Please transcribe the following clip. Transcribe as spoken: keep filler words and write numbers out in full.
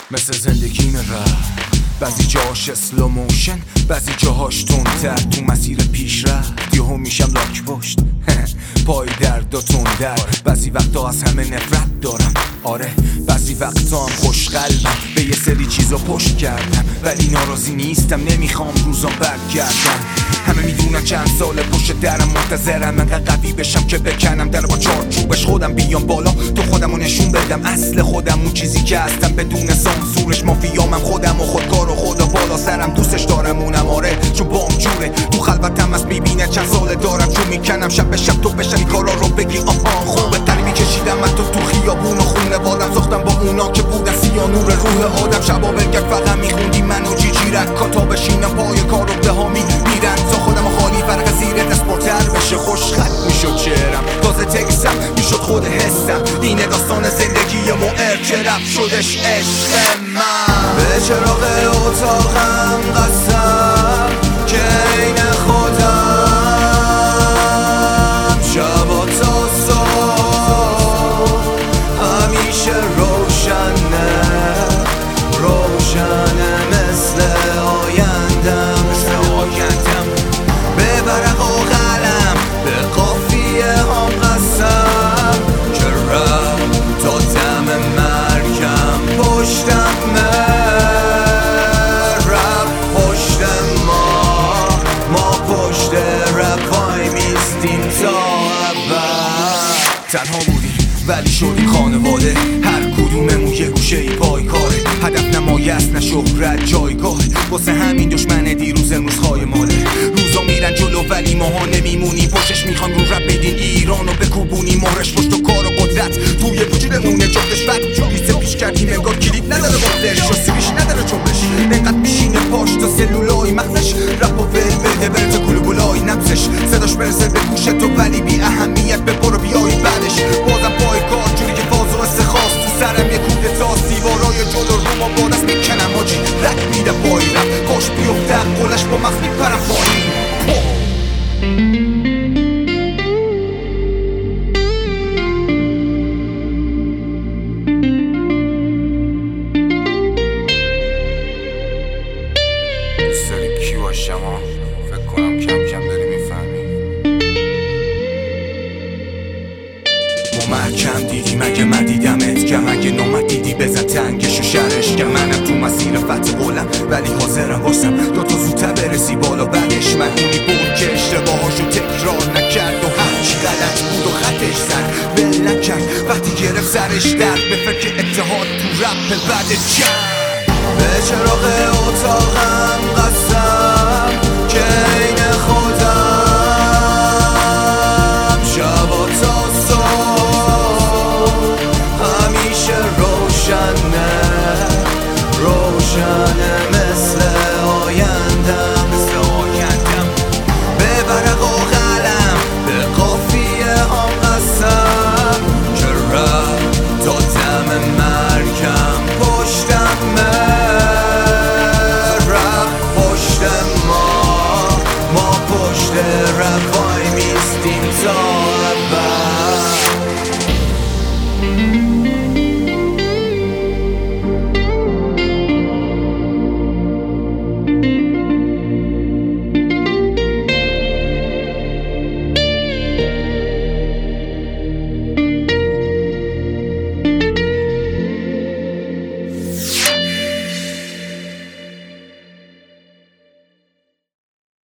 مثل زندگی رفت، بعضی جاهاش اسلو موشن، بعضی جاهاش تندتر. تو مسیر پیش رفت یهو میشم لاک پشت پای درد و تندر. بعضی وقتا از همه نفرت دارم، آره بعضی وقتا هم خوش قلبم. به یه سری چیزا پشت کردم ولی ناراضی نیستم، نمیخوام روزام برگردم. همه میدونن چند سال پشت درم منتظرم انقدر قوی بشم که بکنم در با چارچوبش خودم بیام بالا، تو خودمو نشون بدم اصل خودم، اون چیزی که هستم بدون سانسورش. مافیامم خودم و خودکار و خدا بالا سرم، دوستش دارم اونم آره چون بام جوره. تو خلوتم از میبینه چند سال دارم چون میکنم شب به شب تو بشنی کارا رو بگی آها خوبه. تری میکشیدم من تو تو خیابون و خونه بادم، ساختم با اونا که بودن سیا نور روح آدم. شبا برگرد فقط میخوندی من و جیجی رکا تا بشینم پای کار و ده ها میرن تا خودم و خالی فرق زیر دست پرتر بشه. خوش خط میشد چهرم تازه تکسم میشد خود حسم. اینه داستان زندگی مؤر که رفت شدش عشق من. به چراغ اتاقم قسم که این خودم شبا تا صبح همیشه روشنه روشنه مثل آیندم مثل آیندم. به ورق و قلم به قافیه هم قسم که رفت تا دم مرگم پشتم رفت پشت ما ما پشت رفای میستیم تا ابد. تنها بودیم ولی شدیم خانواده، هر کدوممون یه گوشه ای پای کاره. هدف نمایه است نه شهرت جایگاه، واسه همین دشمن دیروز امروز خواهی ماله. روزا میرن جلو ولی ماها نمیمونی پشتش، میخوان رو رب بدین ایرانو بکوبونی. مهرش پشت و کار و قدرت توی وجودمونه، جفتش بد لیست پیش کردیم انگار کلیپ نداره بودش و سیبیش نداره جنبش. انقدر میشینه پاش تا سلولای مغزش رپ و ول بده برزه کلو بلای نبزش. صداش برسه به گوش تو ولی بی اهمیت به برو بیایی بعدش. بازم پای کار جوری که باز و استخواست تو سرم یه کوده تا سیوارای جلو رو ما بادست میکنم آجی رک میده پای رفت. کاش بیفته قلش با مغز میپرم پایین. دوست داری کی باشم ها؟ فکر کنم کم کم داری میفهمی. محکم دیدی مگه من دیدمت که مگه نامد دیدی بزن تنگش و شرش که منم تو مسیر فتح قولم ولی حاضرم واسم دو تا زودتر برسی بالا. بعدش من اونی بود که اشتباهاشو تکرار نکرد و هرچی غلط بود و خطش زد ول نکرد. وقتی گرفت سرش درد به فکر اتحاد تو رپ بعدش کرد. به چراغ اتاقم قسم که